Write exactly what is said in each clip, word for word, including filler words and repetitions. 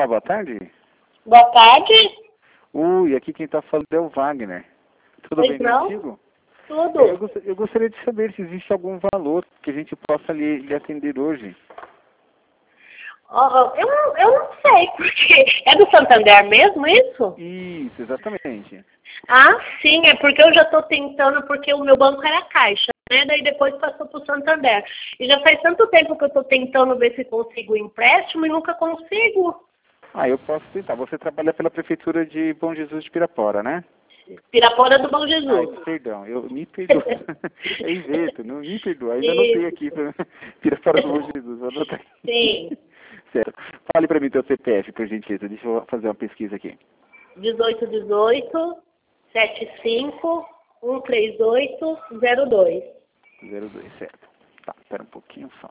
Olá, boa tarde. Boa tarde. Ui, aqui quem está falando é o Wagner. Tudo Pois bem não? contigo? Tudo. Eu, gost- eu gostaria de saber se existe algum valor que a gente possa lhe, lhe atender hoje. Ó, eu, não- eu não sei, porque é do Santander mesmo isso? Isso, exatamente. Ah, sim, é porque eu já estou tentando, porque o meu banco era Caixa, né? Daí depois passou para o Santander. E já faz tanto tempo que eu estou tentando ver se consigo empréstimo e nunca consigo. Ah, eu posso tentar. Você trabalha pela Prefeitura de Bom Jesus de Pirapora, né? Pirapora do Bom Ai, Jesus. perdão, eu me perdoa. É inverto, não me perdoa. Ainda Isso. anotei aqui para Pirapora do Bom Jesus, anotei. Sim. Certo. Fale para mim teu C P F, por gentileza. Deixa eu fazer uma pesquisa aqui. dezoito dezoito, setenta e cinco, cento e trinta e oito, zero dois. zero dois, certo. Tá, espera um pouquinho só.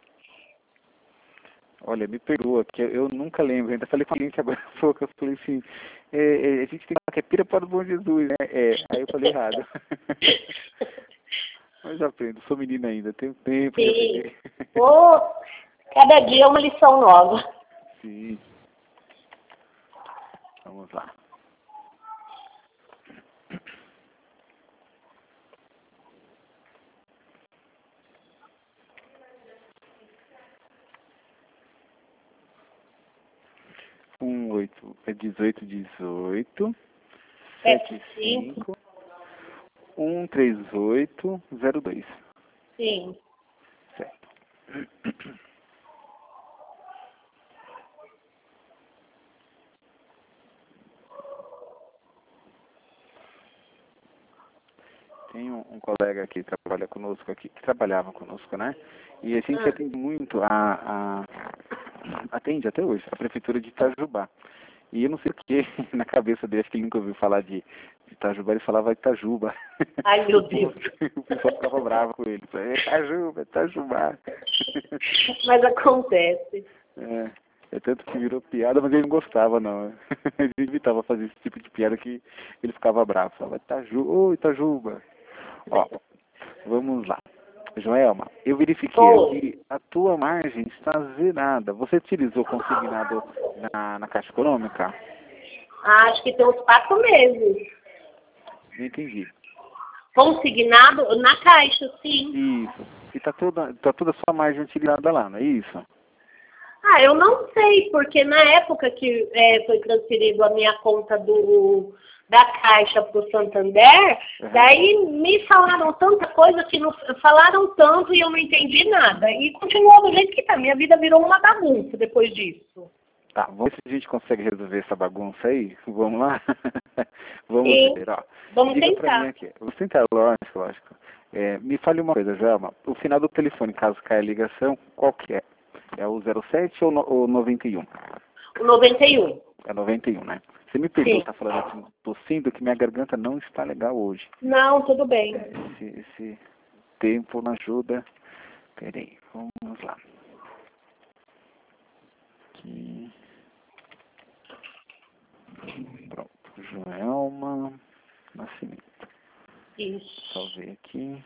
Olha, me perdoa, que eu, eu nunca lembro. Ainda falei com a gente agora há pouco. Eu falei assim, é, é, a gente tem que falar que é Pirapora do Bom Jesus, né? É, aí eu falei errado. Mas aprendo, sou menina ainda, tenho tempo de Sim. aprender. Pô, cada dia é uma lição nova. Sim. Vamos lá. Um, oito, é dezoito, dezoito, sete, cinco, um, três, oito, zero, dois. Sim. Certo. Tem um, um colega que trabalha conosco aqui, que trabalhava conosco, né? E a gente Ah, atende muito a, a atende até hoje, a prefeitura de Itajubá. E eu não sei o que, na cabeça dele, acho que ele nunca ouviu falar de, de Itajubá, ele falava Itajuba. ai, meu Deus. O pessoal ficava bravo com ele. Falava, Itajuba, Itajubá. Mas acontece. É, é tanto que virou piada, mas ele não gostava, não. Ele evitava fazer esse tipo de piada que ele ficava bravo. Falava, Itajuba, ô Itajuba. Ó, vamos lá. Joelma, eu verifiquei Oi. aqui, a tua margem está zerada. Você utilizou consignado na, na Caixa Econômica? Acho que tem uns quatro meses. Não entendi. Consignado na Caixa, sim. Isso. E tá toda, tá toda a sua margem utilizada lá, não é isso? Ah, eu não sei, porque na época que é, foi transferido a minha conta do, da Caixa para o Santander, Uhum. daí me falaram tanta coisa que não falaram tanto e eu não entendi nada. E continuou do jeito que tá. Minha vida virou uma bagunça depois disso. Tá, vamos ver se a gente consegue resolver essa bagunça aí. Vamos lá? Vamos Sim, ver, ó. vamos Diga pra mim tentar. aqui. Vamos tentar, lógico, lógico. É, me fale uma coisa, Joelma. O final do telefone, caso caia a ligação, qual que é? É o zero sete ou, no, ou noventa e um? O noventa e um. É noventa e um, né? Você me perdoa, Sim. tá falando assim, tossindo, que minha garganta não está legal hoje. Não, tudo bem. Esse, esse tempo não ajuda. Peraí, vamos lá. Aqui. Pronto. Joelma Nascimento. Isso. Só ver aqui.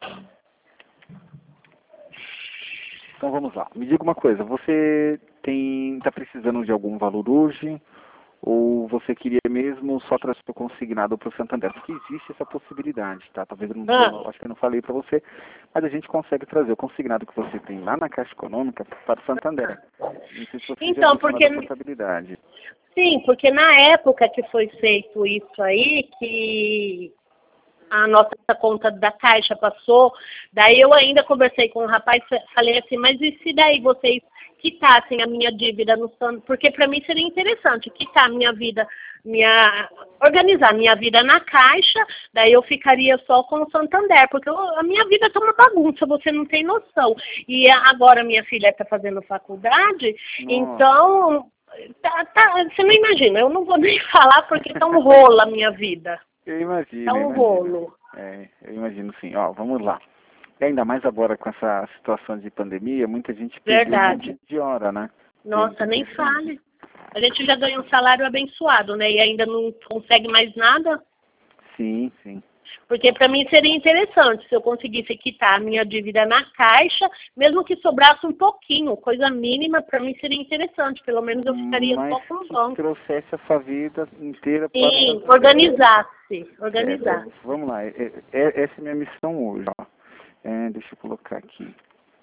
Então vamos lá. Me diga uma coisa, você tem está precisando de algum valor hoje? Ou você queria mesmo só trazer o consignado para o Santander? Porque existe essa possibilidade, tá? Talvez eu não, Ah, eu acho que eu não falei para você, mas a gente consegue trazer o consignado que você tem lá na Caixa Econômica para o Santander. Não sei se você já então, viu falar porque da portabilidade. sim, porque na época que foi feito isso aí, que a nossa conta da Caixa passou, daí eu ainda conversei com o rapaz, falei assim, mas e se daí vocês quitassem a minha dívida no Santander? Porque para mim seria interessante quitar a minha vida, minha, organizar minha vida na Caixa, daí eu ficaria só com o Santander, porque eu, a minha vida está uma bagunça, você não tem noção. E agora minha filha está fazendo faculdade, Nossa. então... Tá, tá, você não imagina, eu não vou nem falar porque tá um rolo a minha vida. Eu imagino, Tá eu um imagino. rolo. É, eu imagino sim. Ó, vamos lá. E ainda mais agora com essa situação de pandemia, muita gente perdeu um Verdade. monte de hora, né? Nossa, Tem- nem tem- fale. A gente já ganha um salário abençoado, né? E ainda não consegue mais nada. Sim, sim. Porque para mim seria interessante se eu conseguisse quitar a minha dívida na Caixa, mesmo que sobrasse um pouquinho, coisa mínima, para mim seria interessante. Pelo menos eu ficaria Mas só com o banco. trouxesse a sua vida inteira para o Sim, Santander. organizasse, organizasse. É, vamos lá, é, é, essa é a minha missão hoje. Ó. É, deixa eu colocar aqui.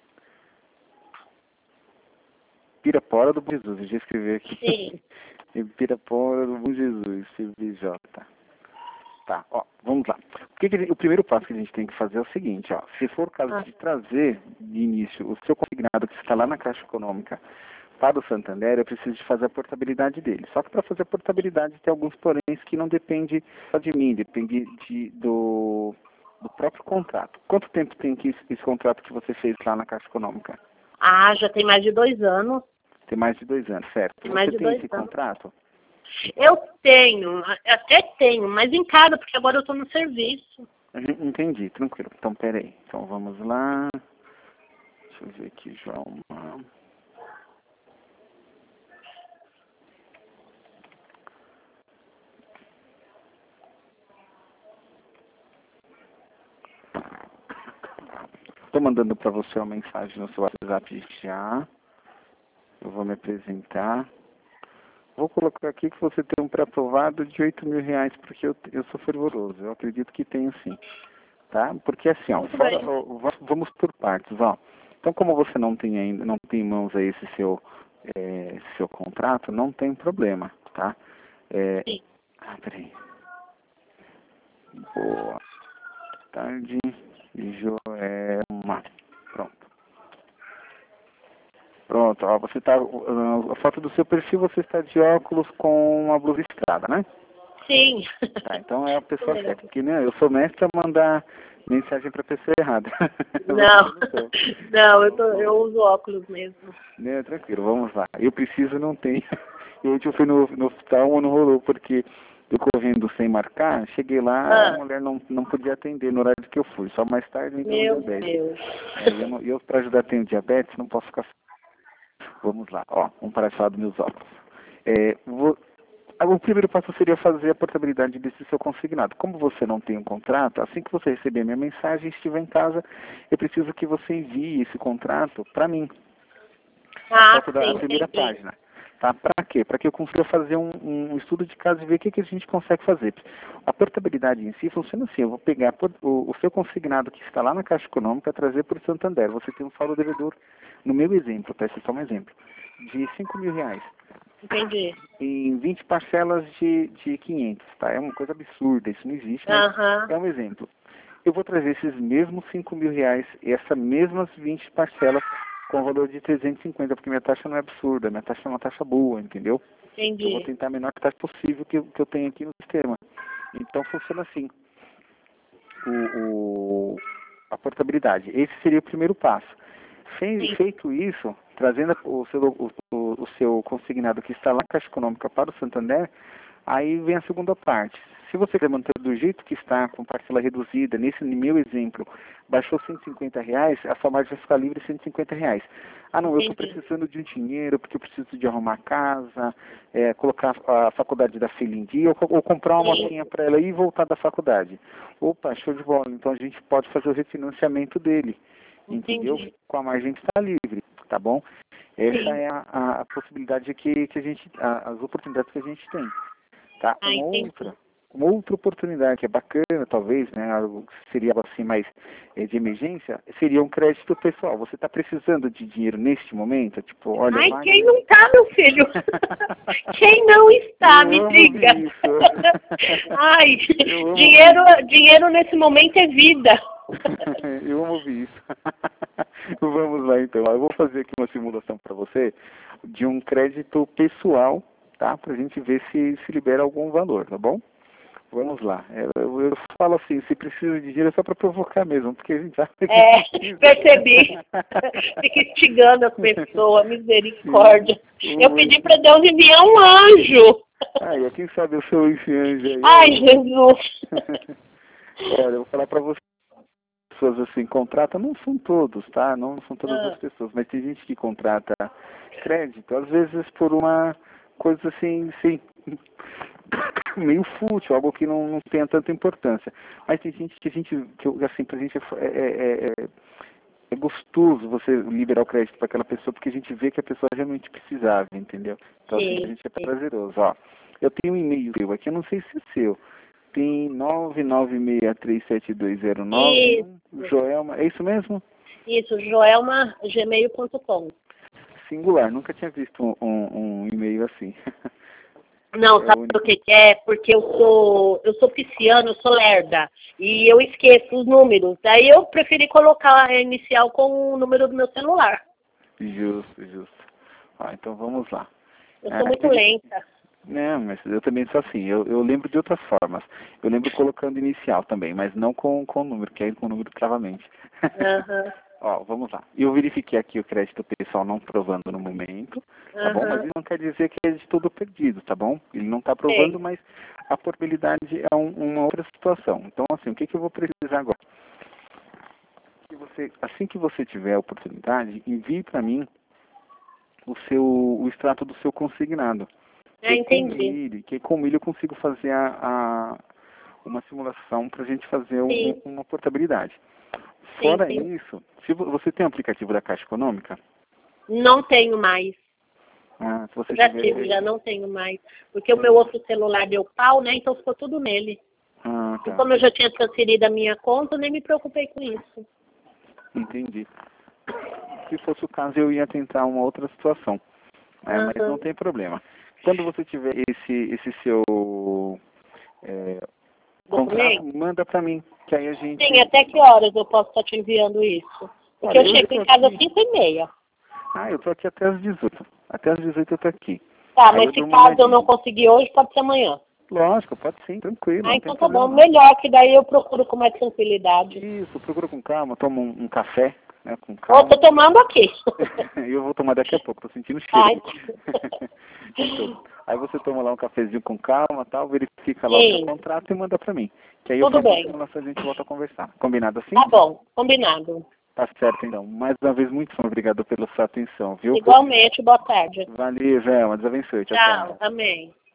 Pirapora do Bom Jesus, eu já escrevi aqui. Sim. Pirapora do Bom Jesus, C B J. Tá, ó, vamos lá. O, que que, o primeiro passo que a gente tem que fazer é o seguinte, ó. Se for o caso Ah. de trazer de início o seu consignado que está lá na Caixa Econômica para o Santander, eu preciso de fazer a portabilidade dele. Só que para fazer a portabilidade tem alguns poréns que não depende só de mim, depende de, do, do próprio contrato. Quanto tempo tem que esse, esse contrato que você fez lá na Caixa Econômica? Ah, já tem mais de dois anos. Tem mais de dois anos, certo? Tem Você mais de tem dois esse anos. contrato? Eu tenho, até tenho, mas em casa, porque agora eu estou no serviço. Entendi, tranquilo. Então, peraí. Então, vamos lá. Deixa eu ver aqui, João. Estou mandando para você uma mensagem no seu WhatsApp já. Eu vou me apresentar. Vou colocar aqui que você tem um pré-aprovado de oito mil reais, porque eu, eu sou fervoroso. Eu acredito que tenho sim. Tá? Porque assim, ó, fora, ó, vamos por partes, ó. Então, como você não tem ainda, não tem em mãos aí esse seu, é, esse seu contrato, não tem problema, tá? É, ah, peraí. Boa tarde, Joelma. Pronto. Pronto, ó, você tá, a foto do seu perfil, você está de óculos com uma blusa listrada, né? Sim. Tá, então é a pessoa certa, porque né, eu sou mestre a mandar mensagem para a pessoa errada. Não, não, eu, tô, eu uso óculos mesmo. Né, tranquilo, vamos lá. Eu preciso, não tenho. E hoje eu fui no, no hospital, mas não rolou, porque eu correndo sem marcar, cheguei lá, Ah. a mulher não, não podia atender no horário que eu fui, só mais tarde então Meu diabetes. Deus. É, eu, não- eu para ajudar tenho diabetes, não posso ficar. Vamos lá, ó, vamos parar de falar dos meus óculos. É, vou, o primeiro passo seria fazer a portabilidade desse seu consignado. Como você não tem um contrato, assim que você receber a minha mensagem e estiver em casa, eu preciso que você envie esse contrato para mim. Ah, A foto da sim, primeira entendi. página. Tá? Para quê? Para que eu consiga fazer um, um estudo de caso e ver o que, que a gente consegue fazer. A portabilidade em si funciona assim. Eu vou pegar o, o seu consignado que está lá na Caixa Econômica, trazer para o Santander. Você tem um saldo devedor, no meu exemplo, tá? Esse é só um exemplo, de cinco mil reais. Entendi. Em vinte parcelas de, de quinhentos, tá? É uma coisa absurda, isso não existe, mas Aham. é um exemplo. Eu vou trazer esses mesmos cinco mil reais e essas mesmas vinte parcelas com o valor de trezentos e cinquenta, porque minha taxa não é absurda, minha taxa é uma taxa boa, entendeu? Entendi. Eu vou tentar a menor taxa possível que, eu- que eu tenho aqui no sistema. Então funciona assim. O, o- a portabilidade. Esse seria o primeiro passo. Fe- feito isso, trazendo o seu, o, o- o seu consignado que está lá na Caixa Econômica para o Santander, aí vem a segunda parte. Se você quer manter do jeito que está, com parcela reduzida, nesse meu exemplo, baixou cento e cinquenta reais, a sua margem vai ficar livre cento e cinquenta reais. Ah, não, eu estou Entendi. precisando de um dinheiro porque eu preciso de arrumar casa, é, colocar a faculdade da filha em dia, ou, ou comprar uma Sim. motinha para ela ir e voltar da faculdade. Opa, show de bola. Então a gente pode fazer o refinanciamento dele, entendeu? Entendi. Com a margem que está livre, tá bom? Essa Sim. é a, a, a possibilidade que, que a gente, a, as oportunidades que a gente tem. Tá? Ah, Uma entendi. outra, uma outra oportunidade que é bacana, talvez, né, algo que seria algo assim mais eh, de emergência, seria um crédito pessoal. Você está precisando de dinheiro neste momento? Tipo, olha, Ai, Wagner... quem não tá, meu filho? Quem não está, Eu me amo diga. ouvir isso. Ai, Eu amo dinheiro, ouvir dinheiro nesse momento é vida. Eu amo ouvir isso. Vamos lá então. Eu vou fazer aqui uma simulação para você de um crédito pessoal, tá? Para a gente ver se se libera algum valor, tá bom? Vamos lá. Eu, eu, eu falo assim, se precisa de dinheiro é só para provocar mesmo, porque a gente sabe que É, precisa. percebi. Fica instigando as pessoas, misericórdia. Sim. Eu pedi para Deus enviar um anjo. Ah, e quem sabe eu sou esse anjo aí. Ai, Jesus. Olha, eu vou falar para você. Pessoas assim contratam, não são todos, tá? Não são todas as Ah, pessoas, mas tem gente que contrata crédito, às vezes por uma coisa assim, sim, meio fútil, algo que não, não tenha tanta importância. Mas tem gente que a gente, que eu, assim, pra gente é, é, é, é gostoso você liberar o crédito para aquela pessoa, porque a gente vê que a pessoa realmente precisava, entendeu? Então, assim, a gente é prazeroso. Ó, eu tenho um e-mail seu aqui, eu não sei se é seu. Tem nove nove seis três sete dois zero nove. Joelma, é isso mesmo? Isso, joelma gmail ponto com. Singular, nunca tinha visto um, um, um e-mail assim. Não, é sabe o que que é? Porque eu sou, eu sou pisciana, eu sou lerda. E eu esqueço os números. Daí eu preferi colocar a inicial com o número do meu celular. Justo, justo. Ah, então vamos lá. Eu sou é, muito lenta. Não, mas eu também sou assim. Eu, eu lembro de outras formas. Eu lembro colocando inicial também, mas não com com o número, que aí com o número travamente. Uhum. Ó, vamos lá. Eu verifiquei aqui o crédito pessoal não provando no momento, tá Uhum. bom? Mas isso não quer dizer que é de tudo perdido, tá bom? Ele não está provando, Sim. mas a probabilidade é um, uma outra situação. Então, assim, o que, que eu vou precisar agora? Que você, assim que você tiver a oportunidade, envie para mim o seu o extrato do seu consignado. Ah, entendi. Com ele, que com ele eu consigo fazer a, a uma simulação para a gente fazer um, uma portabilidade. Fora Sim, sim. isso, se você tem o aplicativo da Caixa Econômica? Não tenho mais. Ah, se você Já tiver... tive, já não tenho mais. Porque o meu outro celular deu pau, né? Então ficou tudo nele. Ah, E tá. como eu já tinha transferido a minha conta, eu nem me preocupei com isso. Entendi. Se fosse o caso, eu ia tentar uma outra situação. É, mas Uhum. não tem problema. Quando você tiver esse, esse seu é, contrato, Documento? manda para mim, que aí a gente... Sim, até que horas eu posso estar te enviando isso? Porque Olha, eu eu chego tô em casa às aqui... cinco e meia. Ah, eu tô aqui até às dezoito. Até às dezoito eu tô aqui. Tá, Aí mas eu se dou uma caso eu não olhadinha. conseguir hoje, pode ser amanhã. Lógico, pode sim, tranquilo, Ah, não tem então tá bom. problema não. Melhor, que daí eu procuro com mais tranquilidade. Isso, procura com calma, toma um, um café, né, com Ô, calma. tô tomando aqui. E eu vou tomar daqui a pouco, tô sentindo Ai. cheiro. Então, aí você toma lá um cafezinho com calma, tal, verifica lá o seu Sim. contrato e manda pra mim. Que aí eu Tudo faço a bem. simulação e a gente volta a conversar. Combinado assim? Tá bom, combinado. Tá certo então. Mais uma vez, muito obrigado pela sua atenção, viu? Igualmente, boa tarde. Valeu, Joelma. Deus abençoe. Tchau, Tchau, tchau. amém.